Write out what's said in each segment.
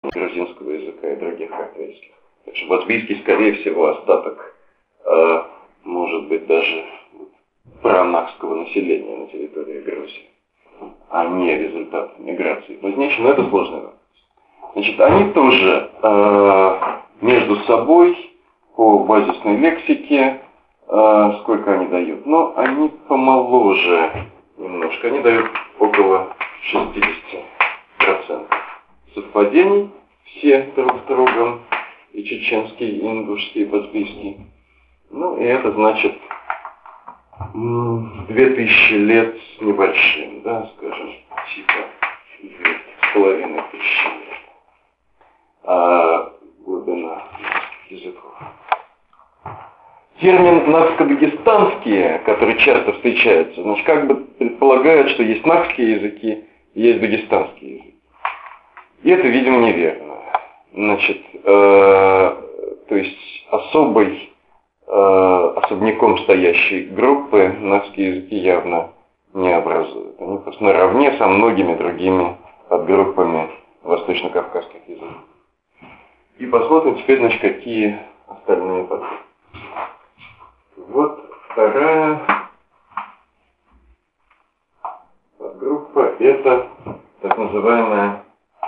грузинского языка и других кавказских. Так что бацбийский, скорее всего, остаток, может быть, даже праамнахского населения на территории Грузии, а не результат миграции позднейшей, но это сложный вопрос. Значит, они тоже между собой по базисной лексике, сколько они дают? Но они помоложе немножко, они дают около 60% совпадений, все друг с другом, и чеченский, и ингушский, и бацбийский. Ну, и это значит 2000 лет с небольшим, да, скажем, типа 2500 лет. Глубина языков. Термин нахско-дагестанские, который часто встречается, значит, как бы предполагают, что есть нахские языки и есть дагестанские языки. И это, видимо, неверно. Значит, то есть особняком стоящей группы нахские языки явно не образуют. Они просто наравне со многими другими подгруппами восточно-кавказских языков. И посмотрим теперь, значит, какие остальные подгруппы. Вот вторая подгруппа, это так называемая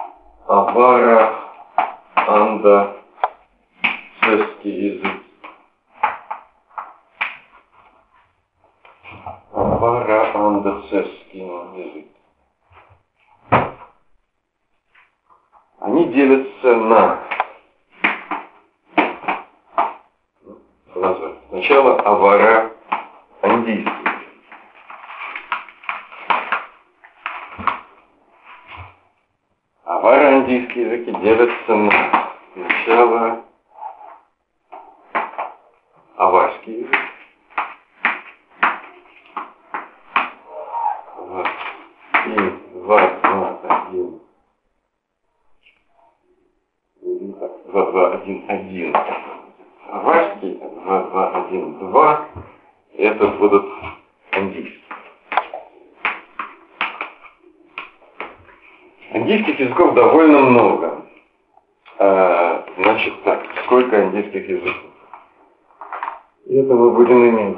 авара-анда-цесский язык. Авара-анда-цесский язык. Они делятся на сначала авара-андийский. Авара-андийские языки делятся на сначала аварский язык. 2-2-1-1. Аварский, 2-2-1-2. Это будут андийские. Андийских языков довольно много. Значит так, сколько андийских языков? Это мы будем иметь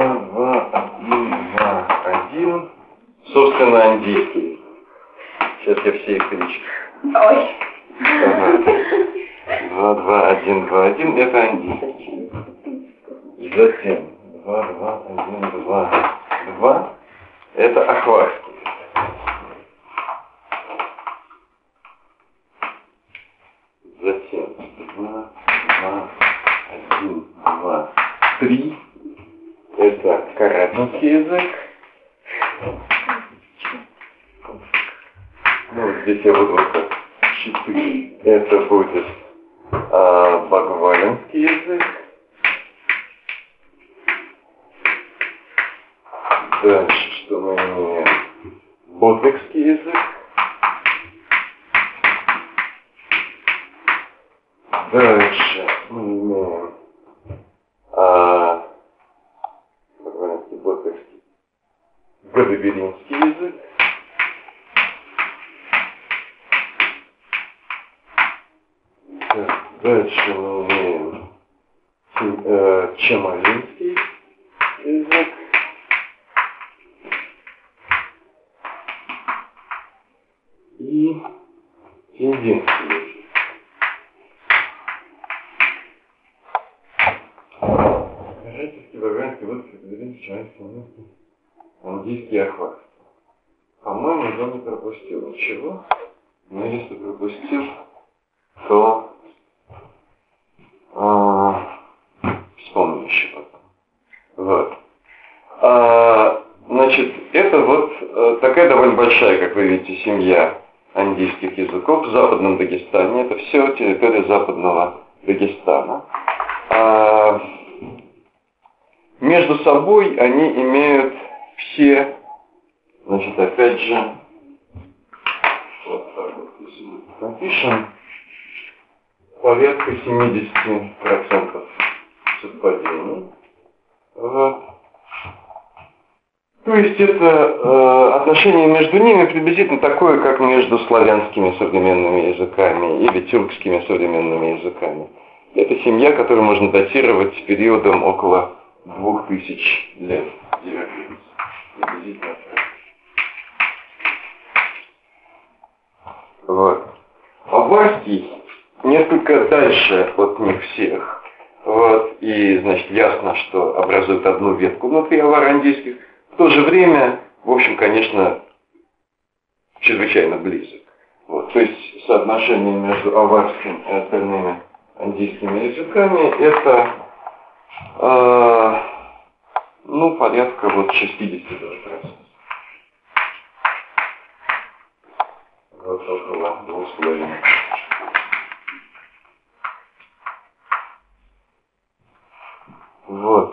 2-2-1-2-1. Собственно, андийский. Сейчас я все их перечислю. Ой. 2-2-1-2-1. Это андийский. Затем 2-2-1-2-2. Это ахварский. Затем 2-2-1-2-3. Это каратинский язык. Ну, здесь я буду вот так. 4. Это будет багвалинский язык. Дальше, что мы имеем? Ботекский язык. Дальше мы имеем багвалинский, ботекский, гадаберинский язык. Дальше мы имеем чамалинский язык. И финдинский язык. Карачевский, багвалинский, ботекский, гадаберинский, чамалинский, андийский, ахварский. По-моему, я не пропустил ничего. Но если пропустил, то вспомню еще потом. Вот. Значит, это вот такая довольно большая, как вы видите, семья андийских языков в Западном Дагестане. Это все территория Западного Дагестана. Между собой они имеют все, значит, опять же, вот так вот, если мы напишем, порядка 70% совпадений. Вот. То есть это отношение между ними приблизительно такое, как между славянскими современными языками или тюркскими современными языками. Это семья, которую можно датировать периодом около 2000 лет. Приблизительно. Вот. Аварский несколько дальше от них всех. Вот. И, значит, ясно, что образует одну ветку внутри аваро-андийских. В то же время, в общем, конечно, чрезвычайно близок. Вот. То есть соотношение между аварским и остальными андийскими языками это порядка вот 60%. Вот около 2,5. Вот.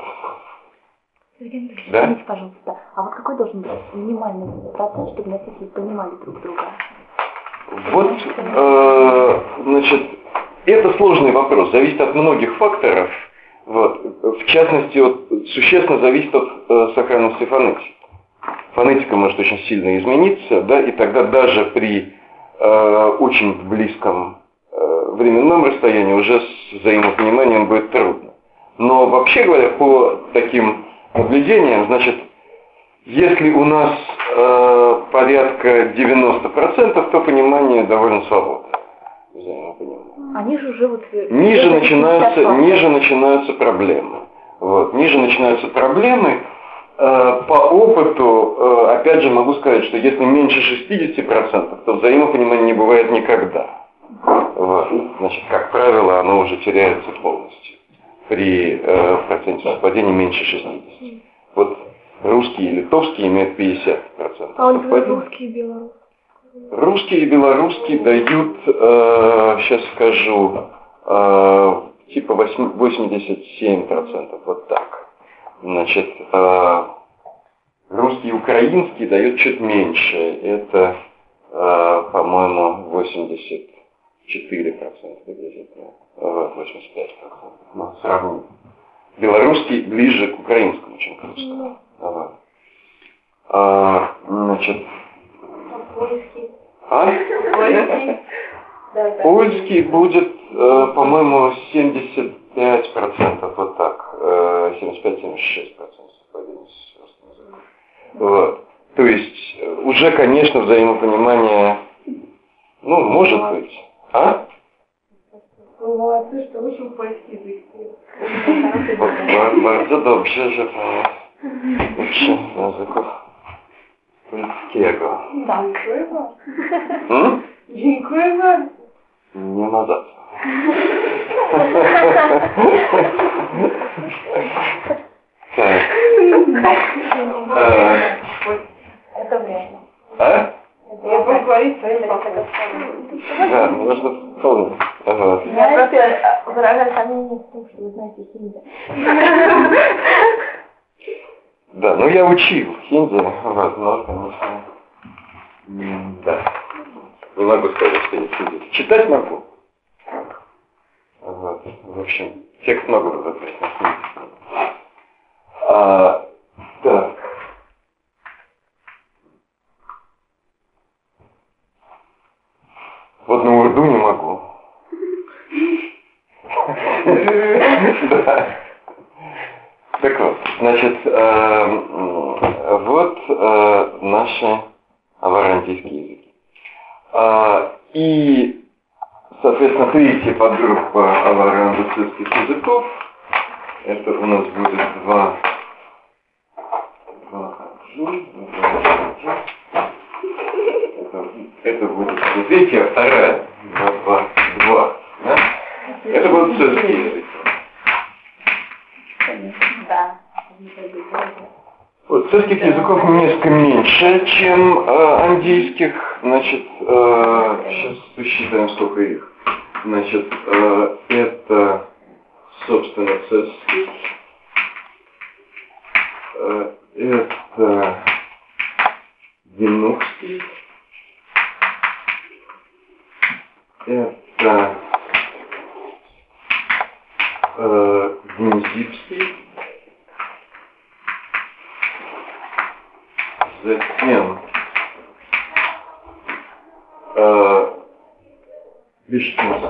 Да? Скажите, пожалуйста, а вот какой должен быть минимальный процент, чтобы носители понимали друг друга? Вот, значит, это сложный вопрос, зависит от многих факторов. Вот. В частности, существенно зависит от сохранности фонетики. Фонетика может очень сильно измениться, да, и тогда даже при очень близком временном расстоянии уже с взаимопониманием будет трудно. Но вообще говоря, по таким наблюдениям, значит, если у нас порядка 90%, то понимание довольно свободное. Взаимопонимание. Они же уже вот... Ниже начинаются проблемы. Вот. Ниже начинаются проблемы. По опыту, опять же, могу сказать, что если меньше 60%, то взаимопонимания не бывает никогда. Вот. Значит, как правило, оно уже теряется полностью при проценте совпадения меньше 60%. Вот русские и литовские имеют 50% совпадения. Русские и белорусские? Русские и белорусские дают, сейчас скажу, типа 87%, вот так. Значит, русский и украинский дают чуть меньше, это, по-моему, 84% приблизительно, 85%, ну, сравним. Белорусский ближе к украинскому, чем к русскому. Значит, Польский. Польский будет, по-моему, 75%, вот так, 75-76% совпадения с русским языком. Вот. То есть, уже, конечно, взаимопонимание, может быть. А? Вы молодцы, что учим польский язык. Bardzo dobrze, że pan uczy języków polskiego. Dziękuję wam. Dziękuję wam. Nie ma za co. Tak. Это вредно. А? Я буду говорить своим папой. Да, можно вполне. Ага. Я просто выражаю сомнение в том, что вы знаете хинди. Да, я учил хинди, вот, но, конечно, да. Не могу сказать, что не хинди. Читать могу. Вот. В общем, текст могу разобрать на хинди. Так. Вот на урду не могу. Да. Так вот, значит, вот наши аваро-андийские языки. И, соответственно, третья подгруппа аваро-андийских языков, это у нас будет два. Это будет третья, вторая, два, да? Это будут цельские языки. Да. Вот, цельских языков несколько меньше, чем андийских. Значит, сейчас посчитаем, сколько их. Значит, это, собственно, цельский. Это винухский. Это гнезипский. Затем Вишневский.